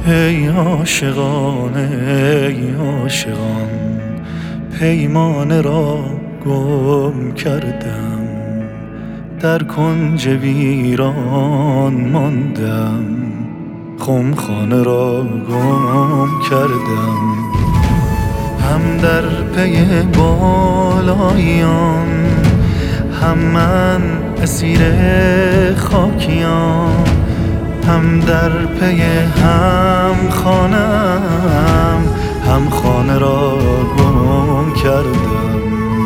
ای عاشقان ای عاشقان، پیمانه را گم کردم، در کنج ویران ماندم، خمخانه را گم کردم. هم در پی بالایان، هم من اسیر خاکیان، هم در پی هم خانم، هم خانه را گم کردم.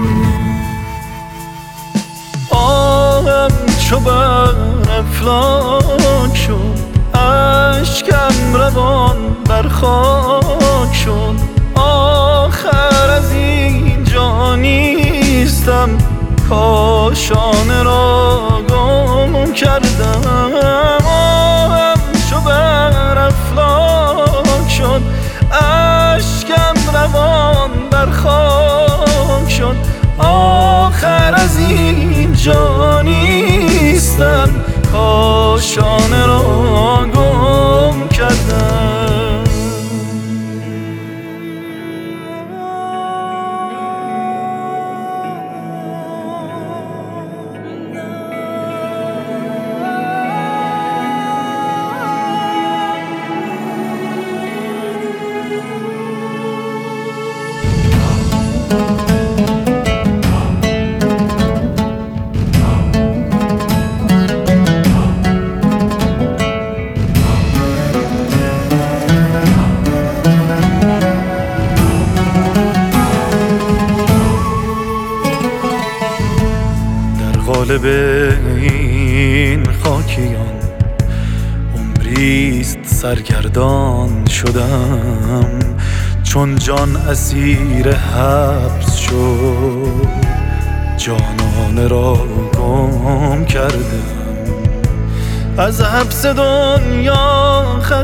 آهم چو بر افلاک شد، اشکم روان بر خاک شد، آخر از این جا نیستم، کاشانه را گم کردم. آهم چو بر افلاک شد، اشکم روان بر خاک شد، آخر از این جا نیستم، کاشانه را گم کردم. قالب این خاکیان عمریست سرگردان شدم، چون جان اسیر حبس شد، جانانه را گم کردم. از حبس دنیا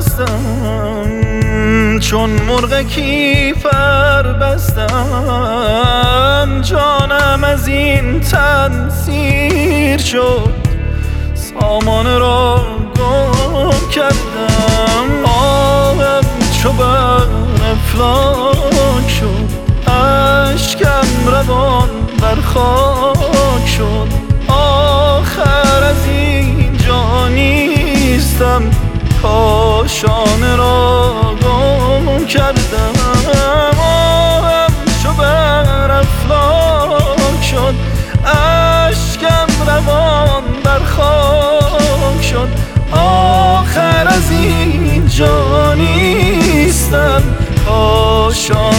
خستم، چون مرغ کیفر بستم، جانم از این تن سیر شد، سامانه را گم کردم. آهم چو بر افلاک شد، اشکم روان بر خاک شد، آخر از این جا نیستم، کاشانه را گم کردم. آهم چو بر افلاک شد، اشکم روان بر خاک شد، آخر از این جا نیستم، کاشانه